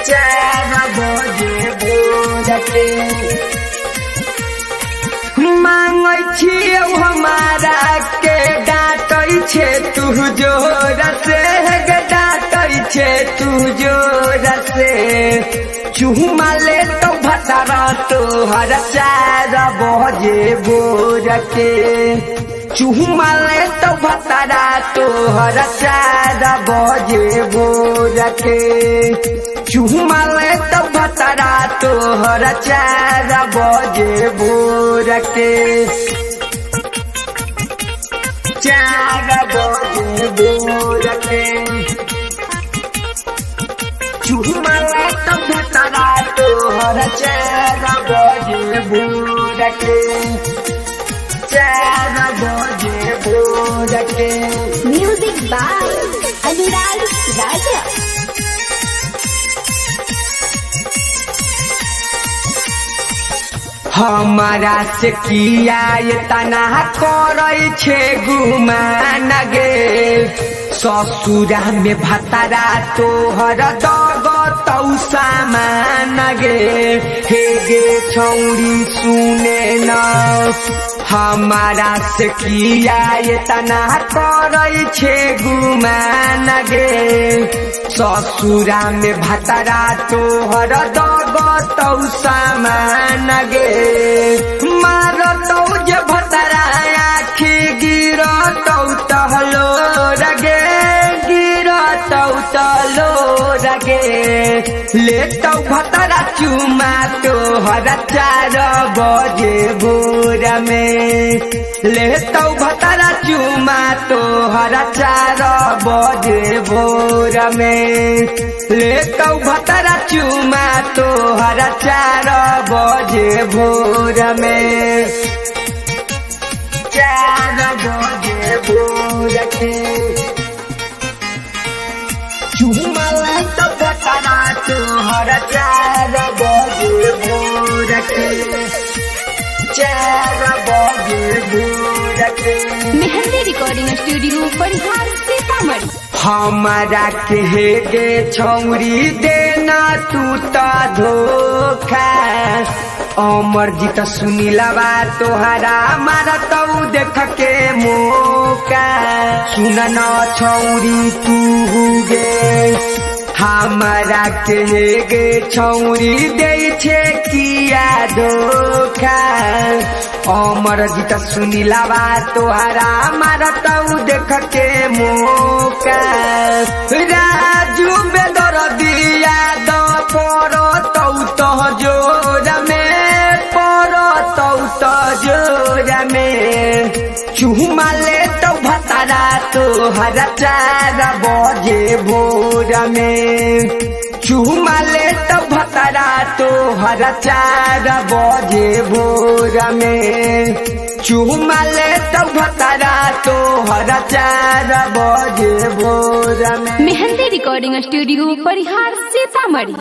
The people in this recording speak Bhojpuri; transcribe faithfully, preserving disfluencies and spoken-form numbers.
चार बजे भोर के मांगै छियौ हमारा के डाँटै छे तू जोर से गे डाँटै छे तू जोर से चुमा ले तो भतरा तोहर चार बजे भोर के चुमा ले तो भतरा तोहर चार बजे भोर के चुमा ले तो भतरा तोहर चार बजे भोर के चार बजे भोर के चुमा ले तो भतरा तोहर चार बजे भोर के चार बजे भोर के म्यूजिक बाय अनुराग राजा। हमारा से किया ये तना करे छे गुमान गे ससुरा में भतरा तोहर दग तौ सामान गे हे गे छौरी सुने न हमारा से किया ये तना करे छे गुमान गे ससुरा में भतरा तोहर दग तौ सामान गे मारतौ जे भतरा आखी गिरतौ तहलो रगे गिरतौ तहलो रगे लेतौ भतरा चुमा तोहर चार बजे भोर में लेतौ भतरा चुमा तोहर चार बजे भोर में लेतौ भतरा चुमा तोहर चार बजे भोर में चार बजे भोर के चुमा लेतौ भतरा तोहर चार बजे भोर के चार बजे भोर के मेहंदी रिकॉर्डिंग स्टूडियो परिहार सीतामढ़ी। हमारा के गे छौरी देना तू ता धोखा अमर जीत सुनीलवा तोहरा मारतौ देख के मौका सुन न छौरी तू गे हमारा के गे छौरी दे छे किया धोखा अमर जीत सुनीलवा तोहरा मारतौ देख के मौका राजू बेदर दिया दो परतौ तो जोर में परतौ तो जोर में चुमा ले तो भतरा तोहर चार बजे भोर में चुमा ले तो भतरा तोहर चार बजे भोर में चुमा ले तो भतरा तोहर चार बजे भोर में मेहंदी रिकॉर्डिंग स्टूडियो परिहार सीतामढ़ी।